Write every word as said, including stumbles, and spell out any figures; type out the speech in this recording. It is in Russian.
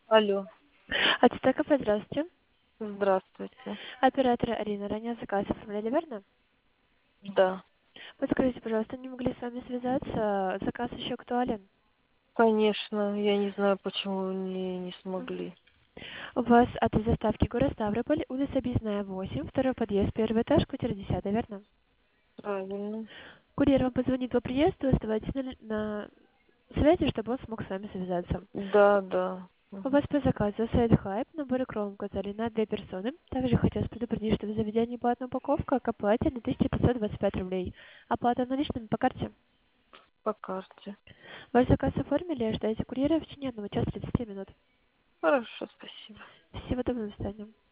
Алло. Ацтека, здравствуйте. Здравствуйте. Оператор Арина, ранее заказ оформляли, верно? Да. Подскажите, пожалуйста, не могли с вами связаться? Заказ еще актуален? Конечно, я не знаю, почему не, не Мгм. смогли. У вас адрес доставки город Ставрополь, улица Объездная, восемь, второй подъезд, первый этаж, квартира десятая, верно? Правильно. Курьер вам позвонит по приезду, оставайтесь на, на связи, чтобы он смог с вами связаться. Да, да. У Мгм. вас по заказу сайт Хайп, набор икром указали на две персоны. Также хотелось предупредить, что в заведении платная упаковка к оплате на тысяча пятьсот двадцать пять рублей. Оплата наличными по карте. По карте. Ваш заказ оформили, ожидайте курьера в течение одного часа тридцати минут. Хорошо, спасибо. Всего доброго, до свидания.